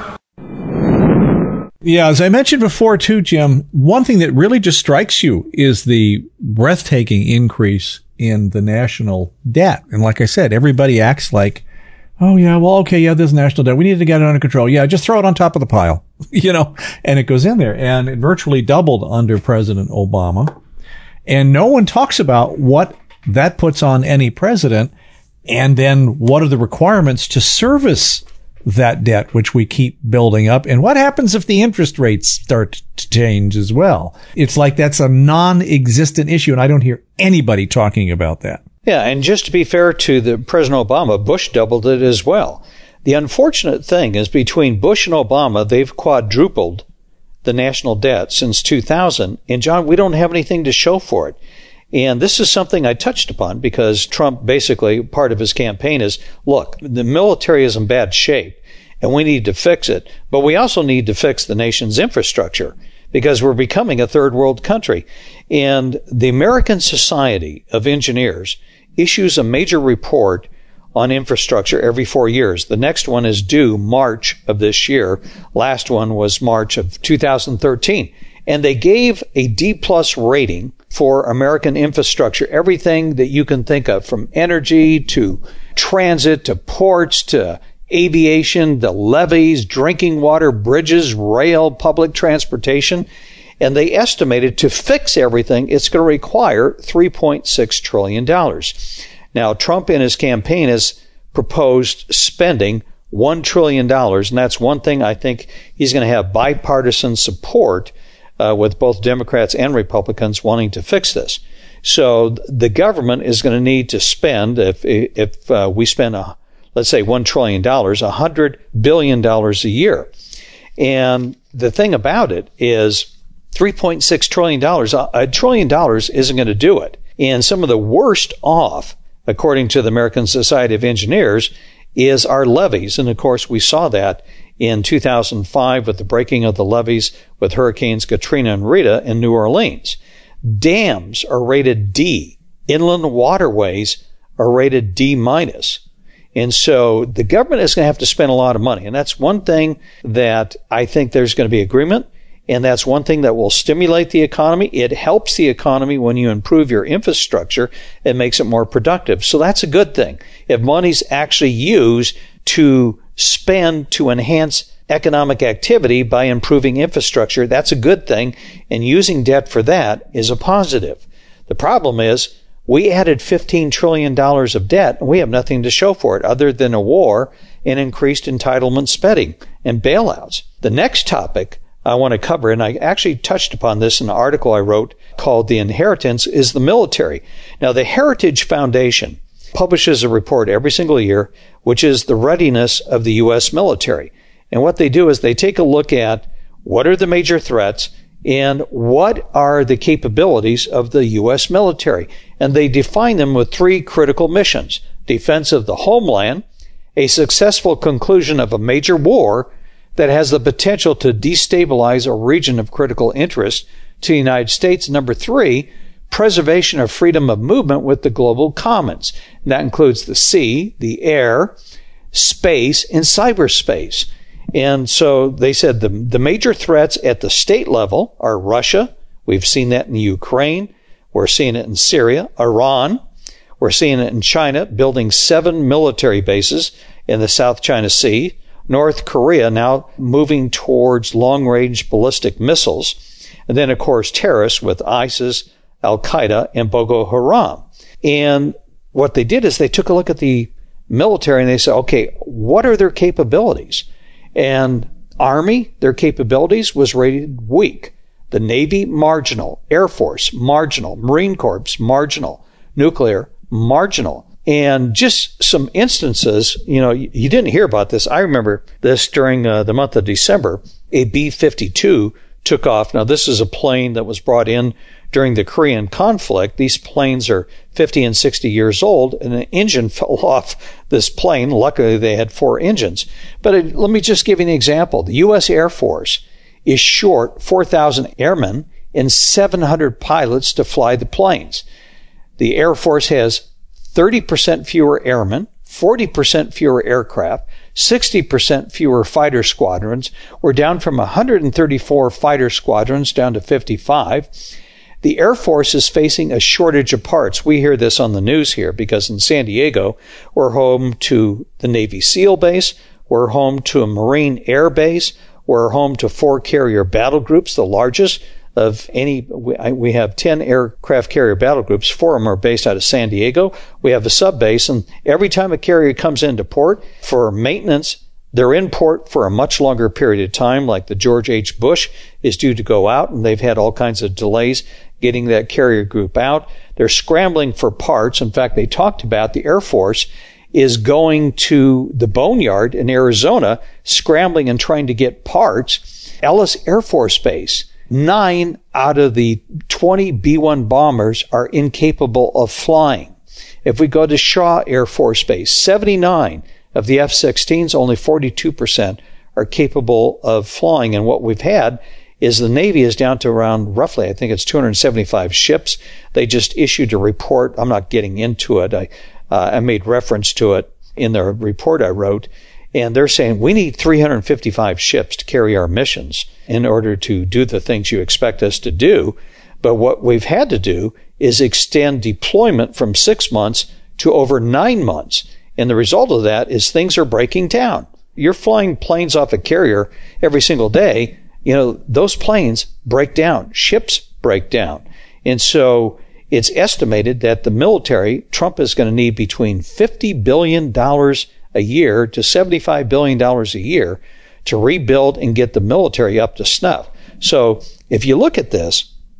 Yeah, as I mentioned before too, Jim, one thing that really just strikes you is the breathtaking increase in the national debt. And like I said, everybody acts like, oh yeah, well, okay, yeah, there's national debt. We need to get it under control. Yeah, just throw it on top of the pile, you know, and it goes in there. And it virtually doubled under President Obama. And no one talks about what that puts on any president. And then what are the requirements to service that debt, which we keep building up? And what happens if the interest rates start to change as well? It's like that's a non-existent issue, and I don't hear anybody talking about that. Yeah, and just to be fair to the President Obama, Bush doubled it as well. The unfortunate thing is between Bush and Obama, they've quadrupled the national debt since two thousand. And John, we don't have anything to show for it. And this is something I touched upon because Trump basically, part of his campaign is, look, the military is in bad shape and we need to fix it. But we also need to fix the nation's infrastructure because we're becoming a third world country. And the American Society of Engineers issues a major report on infrastructure every four years. The next one is due March of this year. Last one was March of two thousand thirteen. And they gave a D plus rating for American infrastructure, everything that you can think of, from energy to transit to ports to aviation, the levees, drinking water, bridges, rail, public transportation. And they estimated to fix everything, it's going to require three point six trillion dollars. Now, Trump in his campaign has proposed spending one trillion dollars, and that's one thing I think he's going to have bipartisan support Uh, with both Democrats and Republicans wanting to fix this. So the government is going to need to spend, if if uh, we spend, a, let's say, one trillion dollars, one hundred billion dollars a year. And the thing about it is three point six trillion dollars, a trillion dollars isn't going to do it. And some of the worst off, according to the American Society of Engineers, is our levees. And of course, we saw that in two thousand five with the breaking of the levees with Hurricanes Katrina and Rita in New Orleans. Dams are rated D. Inland waterways are rated D minus. And so the government is going to have to spend a lot of money. And that's one thing that I think there's going to be agreement. And that's one thing that will stimulate the economy. It helps the economy when you improve your infrastructure. It makes it more productive. So that's a good thing. If money's actually used to spend to enhance economic activity by improving infrastructure, that's a good thing. And using debt for that is a positive. The problem is we added fifteen trillion dollars of debt, and we have nothing to show for it other than a war and increased entitlement spending and bailouts. The next topic I want to cover, and I actually touched upon this in an article I wrote called The Inheritance, is the military. Now, the Heritage Foundation publishes a report every single year, which is the readiness of the U S military. And what they do is they take a look at what are the major threats and what are the capabilities of the U S military. And they define them with three critical missions: defense of the homeland, a successful conclusion of a major war that has the potential to destabilize a region of critical interest to the United States. Number three, preservation of freedom of movement with the global commons. And that includes the sea, the air, space, and cyberspace. And so they said the, the major threats at the state level are Russia. We've seen that in Ukraine. We're seeing it in Syria, Iran. We're seeing it in China, building seven military bases in the South China Sea. North Korea now moving towards long-range ballistic missiles. And then, of course, terrorists with ISIS, Al-Qaeda, and Boko Haram. And what they did is they took a look at the military and they said, okay, what are their capabilities? And Army, their capabilities was rated weak. The Navy, marginal. Air Force, marginal. Marine Corps, marginal. Nuclear, marginal. And just some instances, you know, you didn't hear about this. I remember this during uh, the month of December. A B fifty-two took off. Now, this is a plane that was brought in during the Korean conflict. These planes are fifty and sixty years old, and an engine fell off this plane. Luckily, they had four engines. But it, let me just give you an example. The U S Air Force is short four thousand airmen and seven hundred pilots to fly the planes. The Air Force has thirty percent fewer airmen, forty percent fewer aircraft, sixty percent fewer fighter squadrons. We're down from one hundred thirty-four fighter squadrons down to fifty-five. The Air Force is facing a shortage of parts. We hear this on the news here because in San Diego, we're home to the Navy SEAL base. We're home to a Marine Air Base. We're home to four carrier battle groups, the largest of any. We have ten aircraft carrier battle groups. Four of them are based out of San Diego. We have a sub base, and every time a carrier comes into port for maintenance, they're in port for a much longer period of time, like the George H. Bush is due to go out, and they've had all kinds of delays getting that carrier group out. They're scrambling for parts. In fact, they talked about the Air Force is going to the Boneyard in Arizona, scrambling and trying to get parts. Ellis Air Force Base, nine out of the twenty B one bombers are incapable of flying. If we go to Shaw Air Force Base, seventy-nine of the F sixteens, only forty-two percent are capable of flying. And what we've had is the Navy is down to around roughly, I think it's two hundred seventy-five ships. They just issued a report. I'm not getting into it. I, uh, I made reference to it in the report I wrote. And they're saying we need three hundred fifty-five ships to carry our missions in order to do the things you expect us to do. But what we've had to do is extend deployment from six months to over nine months. And the result of that is things are breaking down. You're flying planes off a carrier every single day. You know, those planes break down. Ships break down. And so it's estimated that the military, Trump is going to need between fifty billion dollars a year to seventy-five billion dollars a year to rebuild and get the military up to snuff. So if you look at this,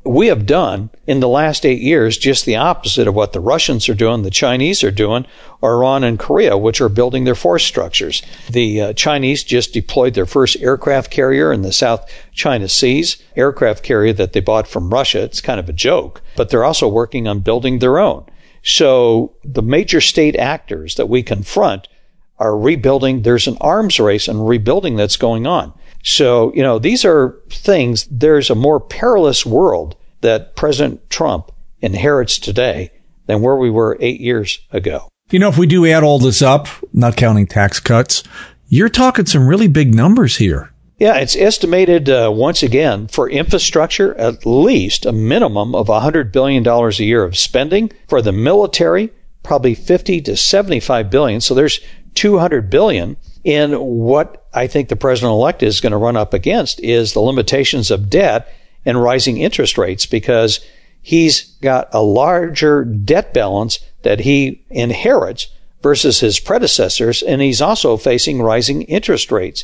we have done in the last eight years just the opposite of what the Russians are doing, the Chinese are doing, or Iran and Korea, which are building their force structures. The uh, Chinese just deployed their first aircraft carrier in the South China Seas, aircraft carrier that they bought from Russia. It's kind of a joke, but they're also working on building their own. So the major state actors that we confront are rebuilding. There's an arms race and rebuilding that's going on. So, you know, these are things, there's a more perilous world that President Trump inherits today than where we were eight years ago. You know, if we do add all this up, not counting tax cuts, you're talking some really big numbers here. Yeah, it's estimated, uh, once again, for infrastructure, at least a minimum of one hundred billion dollars a year of spending. For the military, probably fifty to seventy-five billion dollars. So there's two hundred billion dollars. And what I think the president-elect is going to run up against is the limitations of debt and rising interest rates, because he's got a larger debt balance that he inherits versus his predecessors, and he's also facing rising interest rates.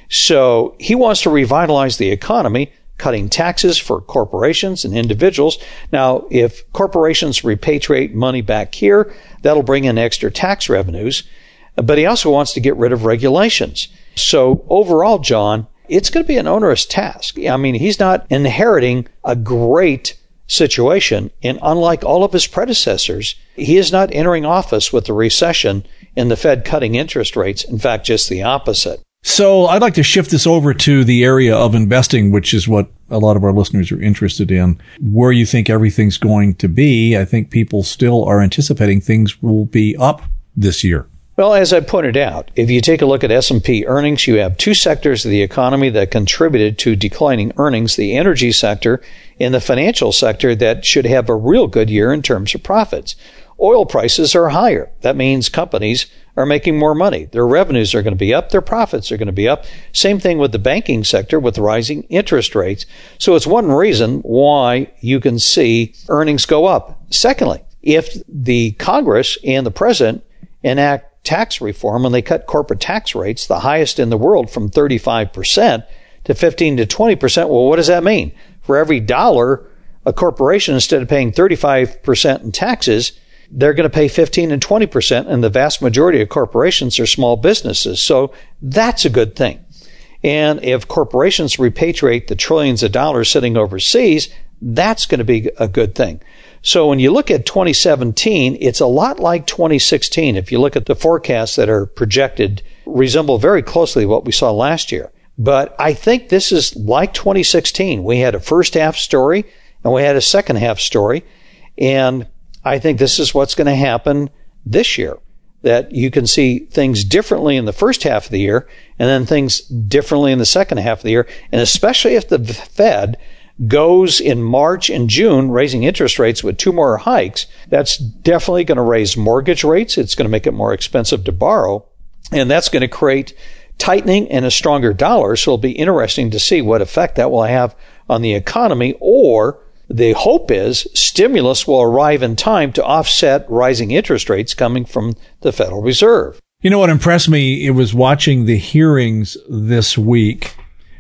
So he wants to revitalize the economy, cutting taxes for corporations and individuals. Now, if corporations repatriate money back here, that'll bring in extra tax revenues. But he also wants to get rid of regulations. So overall, John, it's going to be an onerous task. I mean, he's not inheriting a great situation. And unlike all of his predecessors, he is not entering office with a recession and the Fed cutting interest rates. In fact, just the opposite. So I'd like to shift this over to the area of investing, which is what a lot of our listeners are interested in. Where you think everything's going to be, I think people still are anticipating things will be up this year. Well, as I pointed out, if you take a look at S and P earnings, you have two sectors of the economy that contributed to declining earnings, the energy sector and the financial sector that should have a real good year in terms of profits. Oil prices are higher. That means companies are making more money. Their revenues are going to be up. Their profits are going to be up. Same thing with the banking sector with rising interest rates. So it's one reason why you can see earnings go up. Secondly, if the Congress and the president enact tax reform and they cut corporate tax rates, the highest in the world, from thirty-five percent to fifteen to twenty percent. Well, what does that mean? For every dollar a corporation, instead of paying thirty-five percent in taxes, they're going to pay fifteen and twenty percent, and the vast majority of corporations are small businesses. So that's a good thing. And if corporations repatriate the trillions of dollars sitting overseas, that's going to be a good thing. So when you look at twenty seventeen, it's a lot like twenty sixteen. If you look at the forecasts that are projected, resemble very closely what we saw last year. But I think this is like twenty sixteen. We had a first half story and we had a second half story. And I think this is what's going to happen this year, that you can see things differently in the first half of the year and then things differently in the second half of the year. And especially if the Fed goes in March and June raising interest rates with two more hikes, that's definitely going to raise mortgage rates. It's going to make it more expensive to borrow. And that's going to create tightening and a stronger dollar. So it'll be interesting to see what effect that will have on the economy. Or the hope is stimulus will arrive in time to offset rising interest rates coming from the Federal Reserve. You know what impressed me? It was watching the hearings this week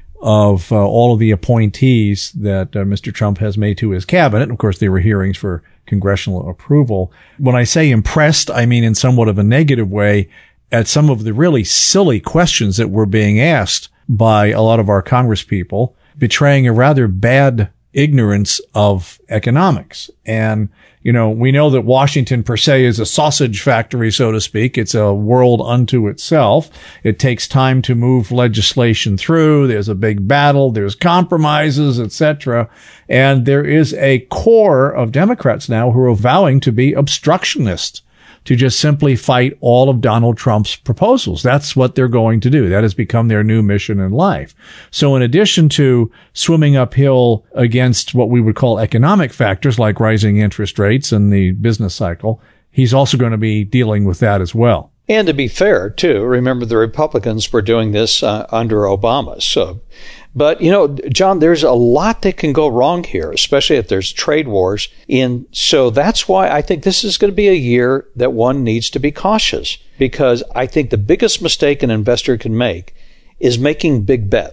of uh, all of the appointees that uh, Mister Trump has made to his cabinet. Of course, they were hearings for congressional approval. When I say impressed, I mean in somewhat of a negative way at some of the really silly questions that were being asked by a lot of our congresspeople, betraying a rather bad ignorance of economics. And, you know, we know that Washington per se is a sausage factory, so to speak. It's a world unto itself. It takes time to move legislation through. There's a big battle. There's compromises, et cetera. And there is a core of Democrats now who are vowing to be obstructionists, to just simply fight all of Donald Trump's proposals. That's what they're going to do. That has become their new mission in life. So in addition to swimming uphill against what we would call economic factors like rising interest rates and the business cycle, he's also going to be dealing with that as well. And to be fair, too, remember the Republicans were doing this uh, under Obama. So, but, you know, John, there's a lot that can go wrong here, especially if there's trade wars. And so that's why I think this is going to be a year that one needs to be cautious, because I think the biggest mistake an investor can make is making big bets.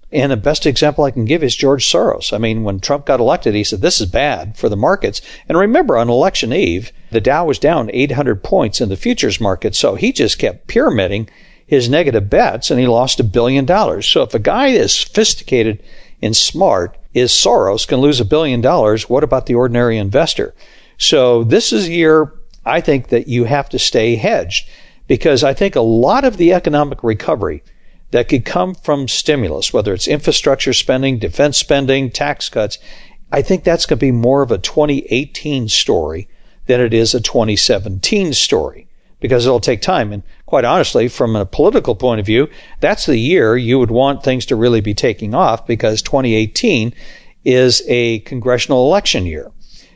And the best example I can give is George Soros. I mean, when Trump got elected, he said, this is bad for the markets. And remember, on election eve, the Dow was down eight hundred points in the futures market. So he just kept pyramiding his negative bets, and he lost a billion dollars. So if a guy is sophisticated and smart is Soros can lose a billion dollars, what about the ordinary investor? So this is a year, I think, that you have to stay hedged, because I think a lot of the economic recovery that could come from stimulus, whether it's infrastructure spending, defense spending, tax cuts, I think that's going to be more of a twenty eighteen story than it is a twenty seventeen story, because it'll take time. And quite honestly, from a political point of view, that's the year you would want things to really be taking off, because twenty eighteen is a congressional election year.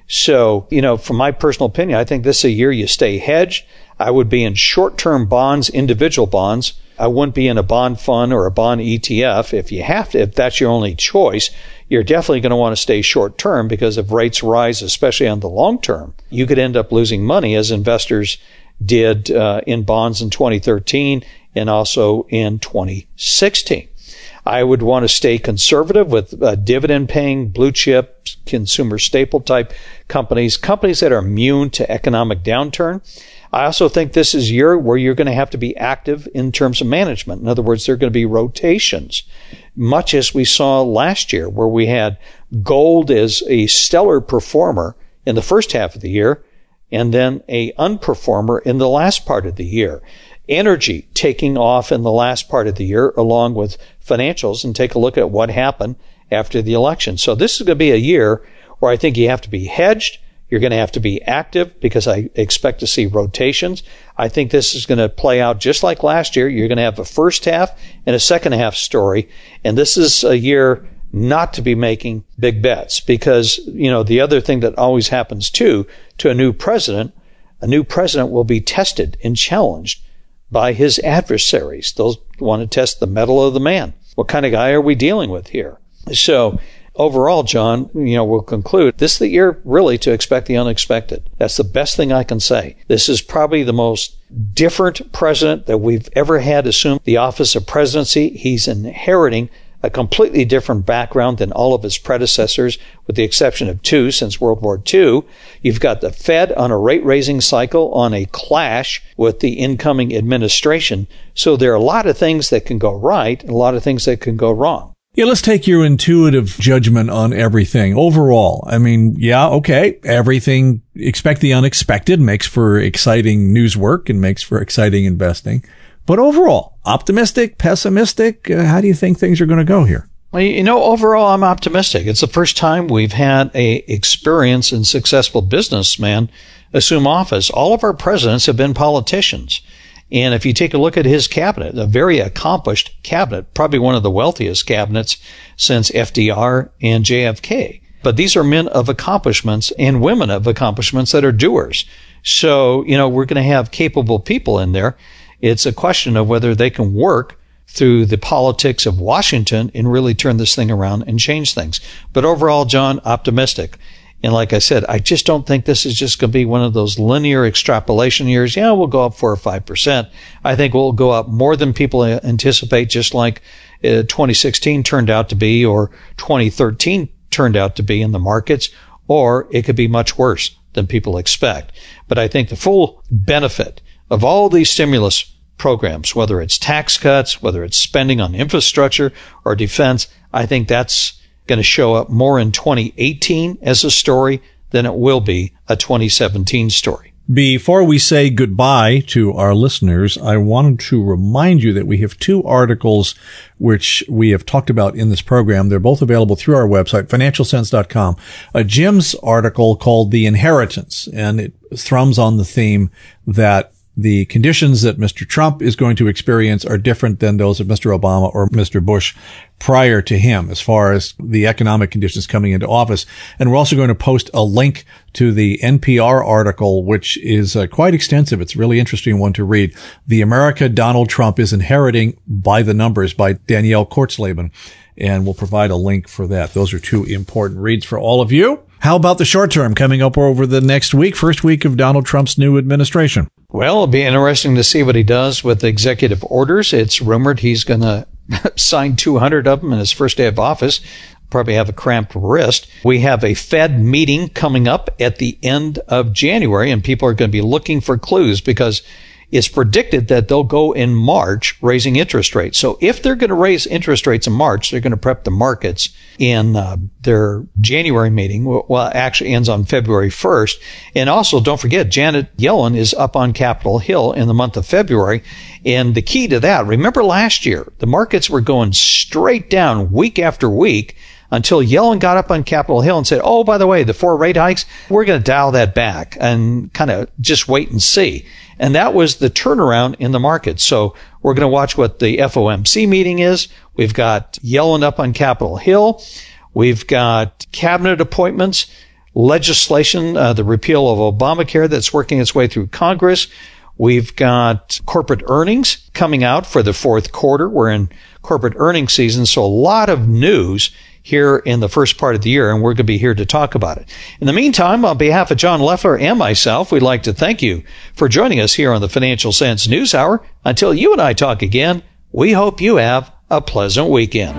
So, you know, from my personal opinion, I think this is a year you stay hedged. I would be in short-term bonds, individual bonds. I wouldn't be in a bond fund or a bond E T F. If you have to, if that's your only choice, you're definitely going to want to stay short-term, because if rates rise, especially on the long term, you could end up losing money, as investors did uh, in bonds in twenty thirteen and also in twenty sixteen. I would want to stay conservative with uh, dividend-paying, blue-chip, consumer staple-type companies, companies that are immune to economic downturn. I also think this is a year where you're going to have to be active in terms of management. In other words, there are going to be rotations, much as we saw last year, where we had gold as a stellar performer in the first half of the year, and then a unperformer in the last part of the year. Energy taking off in the last part of the year, along with financials, and take a look at what happened after the election. So this is going to be a year where I think you have to be hedged. You're going to have to be active, because I expect to see rotations. I think this is going to play out just like last year. You're going to have a first half and a second half story. And this is a year not to be making big bets, because, you know, the other thing that always happens too, to a new president, a new president will be tested and challenged by his adversaries. They'll want to test the mettle of the man. What kind of guy are we dealing with here? So overall, John, you know, we'll conclude this is the year really to expect the unexpected. That's the best thing I can say. This is probably the most different president that we've ever had assume the office of presidency. He's inheriting a completely different background than all of his predecessors, with the exception of two since World War Two. You've got the Fed on a rate-raising cycle, on a clash with the incoming administration. So there are a lot of things that can go right and a lot of things that can go wrong. Yeah, let's take your intuitive judgment on everything. Overall, I mean, yeah, okay, everything, expect the unexpected, makes for exciting news work and makes for exciting investing. But overall, optimistic, pessimistic, uh, how do you think things are going to go here? Well, you know, overall, I'm optimistic. It's the first time we've had a experienced and successful businessman assume office. All of our presidents have been politicians. And if you take a look at his cabinet, a very accomplished cabinet, probably one of the wealthiest cabinets since F D R and J F K. But these are men of accomplishments and women of accomplishments that are doers. So, you know, we're going to have capable people in there. It's a question of whether they can work through the politics of Washington and really turn this thing around and change things. But overall, John, optimistic. And like I said, I just don't think this is just going to be one of those linear extrapolation years. Yeah, we'll go up four or five percent. I think we'll go up more than people anticipate, just like uh, twenty sixteen turned out to be, or twenty thirteen turned out to be in the markets, or it could be much worse than people expect. But I think the full benefit of all these stimulus programs, whether it's tax cuts, whether it's spending on infrastructure or defense, I think that's going to show up more in twenty eighteen as a story than it will be a twenty seventeen story. Before we say goodbye to our listeners, I wanted to remind you that we have two articles which we have talked about in this program. They're both available through our website, financial sense dot com. A Jim's article called The Inheritance, and it thrums on the theme that the conditions that Mister Trump is going to experience are different than those of Mister Obama or Mister Bush prior to him, as far as the economic conditions coming into office. And we're also going to post a link to the N P R article, which is uh, quite extensive. It's a really interesting one to read. The America Donald Trump is Inheriting by the Numbers by Danielle Kortzleben. And we'll provide a link for that. Those are two important reads for all of you. How about the short term coming up over the next week, first week of Donald Trump's new administration? Well, it'll be interesting to see what he does with executive orders. It's rumored he's going to signed two hundred of them in his first day of office. Probably have a cramped wrist. We have a Fed meeting coming up at the end of January, and people are going to be looking for clues because it's predicted that they'll go in March raising interest rates. So if they're going to raise interest rates in March, they're going to prep the markets in uh, their January meeting. Well, it actually ends on February first. And also, don't forget, Janet Yellen is up on Capitol Hill in the month of February. And the key to that, remember last year, the markets were going straight down week after week until Yellen got up on Capitol Hill and said, oh, by the way, the four rate hikes, we're going to dial that back and kind of just wait and see. And that was the turnaround in the market. So we're going to watch what the F O M C meeting is. We've got Yellen up on Capitol Hill. We've got cabinet appointments, legislation, uh, the repeal of Obamacare that's working its way through Congress. We've got corporate earnings coming out for the fourth quarter. We're in corporate earnings season, so a lot of news here in the first part of the year, and we're going to be here to talk about it. In the meantime, on behalf of John Loeffler and myself, we'd like to thank you for joining us here on the Financial Sense News Hour. Until you and I talk again, we hope you have a pleasant weekend.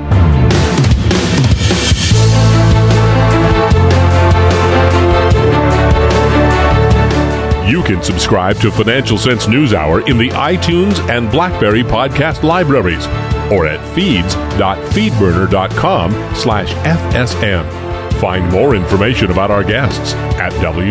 You can subscribe to Financial Sense News Hour in the iTunes and BlackBerry podcast libraries or at feeds.feedburner.com slash FSN. Find more information about our guests at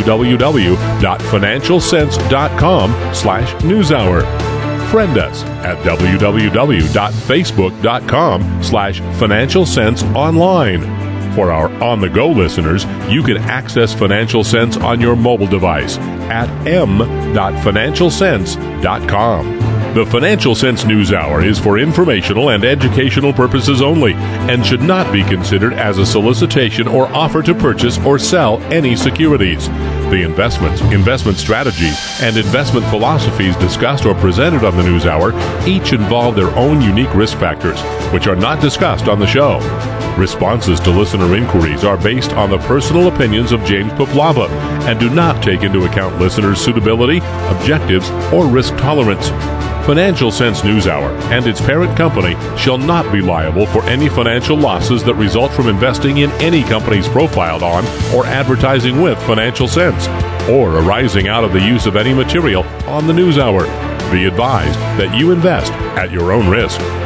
www.financialsense.com slash newshour. Friend us at www.facebook.com slash Financial Sense Online. For our on-the-go listeners, you can access Financial Sense on your mobile device at m dot financial sense dot com. The Financial Sense News Hour is for informational and educational purposes only and should not be considered as a solicitation or offer to purchase or sell any securities. The investments, investment strategies, and investment philosophies discussed or presented on the News Hour each involve their own unique risk factors, which are not discussed on the show. Responses to listener inquiries are based on the personal opinions of James Poplava and do not take into account listeners' suitability, objectives, or risk tolerance. Financial Sense News Hour and its parent company shall not be liable for any financial losses that result from investing in any companies profiled on or advertising with Financial Sense, or arising out of the use of any material on the News Hour. Be advised that you invest at your own risk.